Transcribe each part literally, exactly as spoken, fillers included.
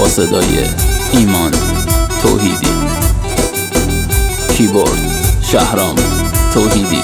صدای ایمان توحیدی، کیبورد شهرام توحیدی.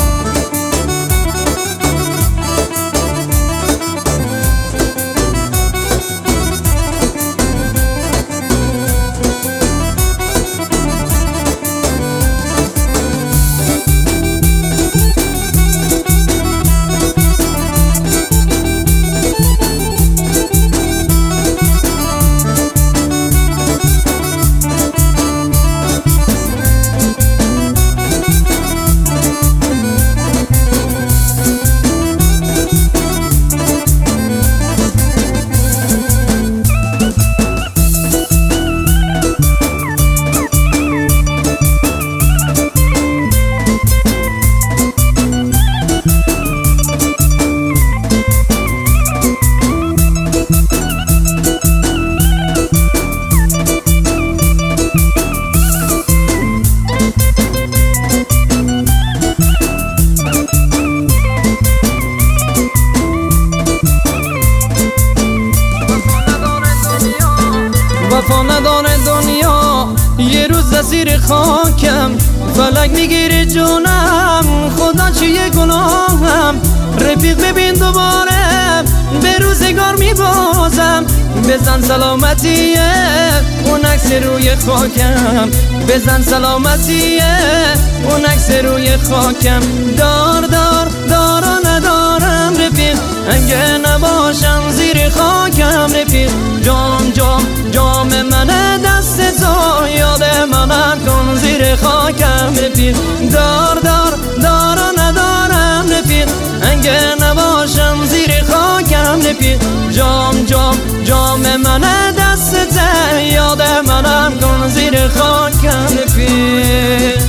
وفا نداره دنیا، یه روز زیر خاکم فلک میگیره جونم، خدا چیه گناهم. رفیق ببین دوباره به روزگار میبازم، بزن سلامتیه اون عکس روی خاکم، بزن سلامتیه اون عکس روی خاکم. دار دار دارا ندارم رفیق، اگه نباشم زیر خاکم رفیق. جام جام جام منه دست تو، یاد منم کن زیر خاکم رفیق. دار دار دارا ندارم رفیق، اگه نباشم زیر خاکم رفیق. جام جام جام منه دست تو، یاد منم کن زیر خاکم رفیق.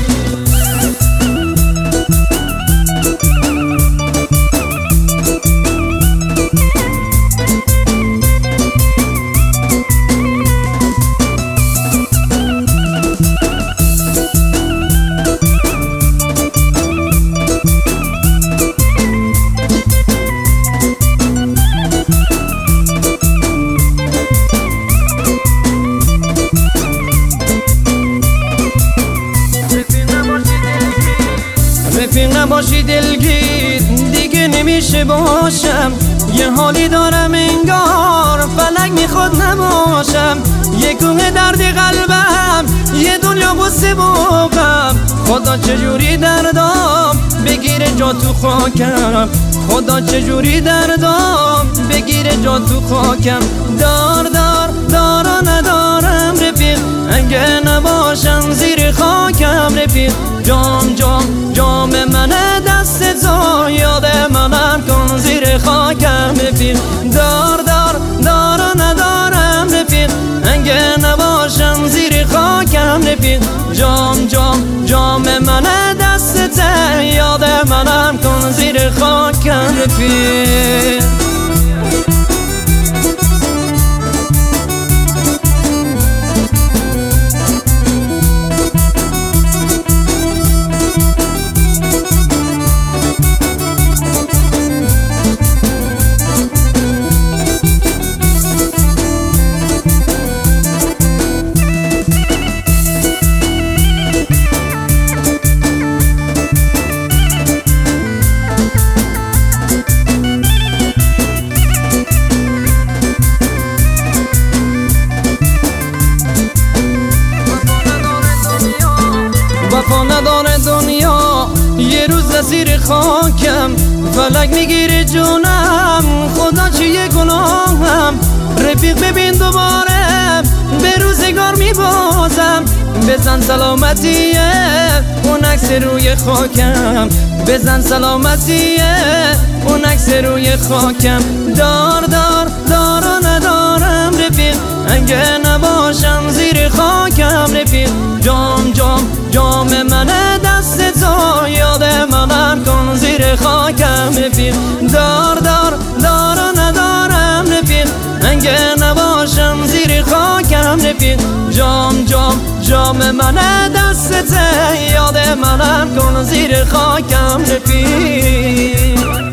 رفیق نباشی دلگیر دیگه نمیشه باشم، یه حالی دارم انگار فلک میخواد نباشم. یه کوه درد قلبم، یه دنیا غصه بوقم، خدا چجوری دردام بگیره جا تو خاکم، خدا چجوری دردام بگیره جا تو خاکم. دار دار دارا ندارم رفیق، اگه نباشم زیر خاکم رفیق. جام جام جام منه دست تو، یاد منم کن زیر خاکم رفیق. دار دار دارا ندارم رفیق، اگه نباشم زیر خاکم رفیق. جام جام جام منه دست تو، یاد منم کن زیر خاکم رفیق. وفا نداره دنیا، یه روز زیر خاکم فلک میگیره جونم، خدا چیه گناهم. رفیق ببین دوباره به روزگار میبازم، بزن سلامتیه اون عکس روی خاکم، بزن سلامتیه اون عکس روی خاکم. دار دار دارا ندارم رفیق، اگه نباشم زیر خاکم رفیق. جام جام جام منه دست تو، یاد منم کن زیر خاکم رفیق. دار دار دارا ندارم رفیق، اگه نباشم زیر خاکم رفیق. جام جام جام منه دست تو، یاد منم کن زیر خاکم رفیق.